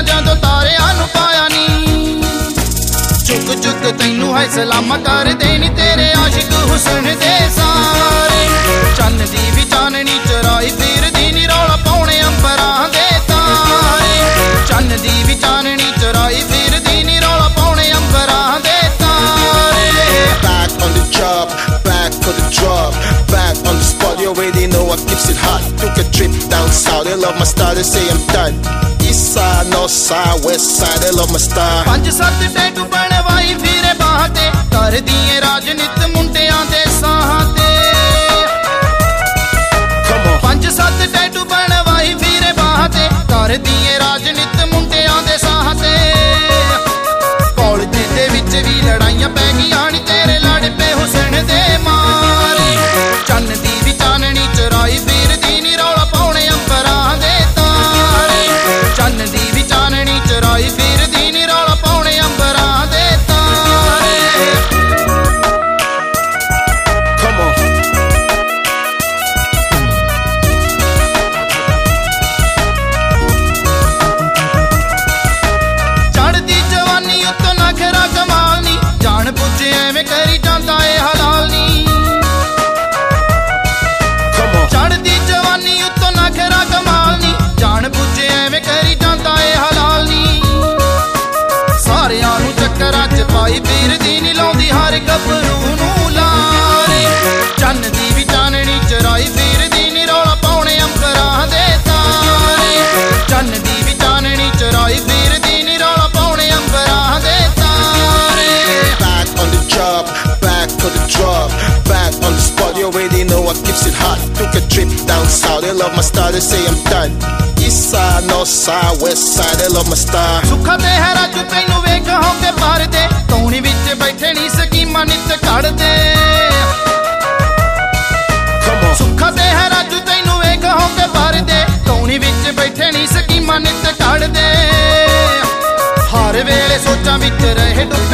ਜਦੋਂ ਤਾਰਿਆਂ ਨੂੰ ਪਾਇਆ ਨੀ। ਚੁੱਕ ਚੁੱਕ ਤੈਨੂੰ ਹੈ ਸਲਾਮਾਂ ਕਰਦੇ ਨੀ ਤੇਰੇ ਆਸ਼ਿਕ ਹੁਸਨ ਦੇ ਸਾਰੇ। ਚੰਨ ਦੀ ਵੀ ਚਾਨਣੀ ਚਰਾਈ ਫਿਰਦੀ ਨੀ ਰੌਲਾ ਪਾਉਣੇ ਅੰਬਰਾਂ ਦੇ ਤਾਰੇ। ਚੰਨ ਦੀ ਵੀ ਚਾਨਣੀ ਚਰਾਈ ਫਿਰਦੀ ਨੀ ਰੌਲਾ ਪਾਉਣੇ ਅੰਬਰਾਂ ਦੇ ਤਾਰੇ। Back on the job, back for the drop, back on the spot, you already know I keeps it hot. Took a trip down south, they love my style, they say I'm done. East side, north side, west side, they love my style. 5-7 tattoo ਬਣਵਾਈ ਫਿਰੇ ਬਾਹਾਂ ਤੇ, ਕਰਦੀ ਏ ਰਾਜਨੀਤ ਮੁੰਡਿਆਂ ਦੇ ਸਾਹਾਂ ਤੇ। 5-7 tattoo ਬਣਵਾਈ ਫਿਰੇ ਬਾਹਾਂ ਤੇ, ਕਰਦੀ ਏ ਰਾਜਨੀਤ ਮੁੰਡਿਆਂ ਦੇ ਸਾਹਾਂ ਤੇ। ਕਾਲਜ ਦੇ ਵਿੱਚ ਵੀ ਲੜਾਈਆਂ ਪੈ ਗਈਆਂ ਨੀ ਤੇਰੇ ਲੜ ਪਏ ਹੁਸਨ ਦੇ ਮਾਰੇ। ਚੰਨ ਦੀ ਵੀ ਚਾਨਣੀ ਚਰਾਈ ਫਿਰਦੀ ਨੀ ਰੌਲਾ ਪਾਉਣੇ ਅੰਬਰਾਂ ਦੇ ਤਾਰੇ। ਚੰਨ ਦੀ ਵੀ ਚਾਨਣੀ ਚਰਾਈ ਫਿਰਦੀ ਨੀ ਰੌਲਾ ਪਾਉਣੇ ਅੰਬਰਾਂ ਦੇ ਤਾਰੇ। Come on. ਚੜ੍ਹਦੀ ਜਵਾਨੀ ਉੱਤੋਂ ਨਖਰਾ ਕਮਾਲ ਨੀ, ਜਾਣ ਬੁੱਝ ਐਵੇਂ ਕਰੀ ਜਾਂਦਾ ਏ ਹਲਾਲ ਨੀ। Come on. ਚੜ੍ਹਦੀ ਜਵਾਨੀ ਉੱਤੋਂ ਨਖਰਾ ਕਮਾਲ ਨੀ, ਜਾਣ ਬੁੱਝ ਐਵੇਂ ਕਰੀ ਜਾਂਦਾ ਏ ਹਲਾਲ ਨੀ। ਸਾਰਿਆਂ ਨੂੰ ਚੱਕਰਾਂ 'ਚ ਪਾਈ ਫਿਰਦੀ ਨੀ ਲਾਉਂਦੀ ਹਰ ਗੱਭਰੂ ਨੂੰ ਲਾਰੇ। ਚੰਨ ਦੀ ਵੀ ਚਾਨਣੀ ਚਰਾਈ ਫਿਰਦੀ ਨੀ ਰੌਲਾ ਪਾਉਣੇ ਅੰਬਰਾਂ ਦੇ ਤਾਰੇ। ਚੰਨ ਦੀ ਵੀ ਚਾਨਣੀ ਚਰਾਈ ਫਿਰਦੀ ਨੀ ਰੌਲਾ ਪਾਉਣੇ ਅੰਬਰਾਂ ਦੇ ਤਾਰੇ। Back on the job, back for the drop, back on the spot, you already know I keeps it hot. Took a trip down south, they love my style, they say I'm done. East side, north side, west side, they love my style. ਸੁੱਖਾ ਤੇ ਹੈ ਰਾਜੂ ਤੈਨੂੰ ਵੇਖ ਹੋ ਕੇ ਭਰਦੇ, ਤੌਣੀ ਵਿੱਚ ਬੈਠੇ ਨੀ ਸਕੀਮਾਂ ਨਿੱਤ ਘੜਦੇ। Come on. ਸੁੱਖਾ ਤੇ ਹੈ ਰਾਜੂ ਤੈਨੂੰ ਵੇਖ ਹੋ ਕੇ ਭਰਦੇ, ਤੌਣੀ ਵਿੱਚ ਬੈਠੇ ਨੀ ਸਕੀਮਾਂ ਨਿੱਤ ਘੜਦੇ। ਹਰ ਵੇਲੇ ਸੋਚਾਂ ਵਿੱਚ ਰਹੇ ਡੁੱਬੇ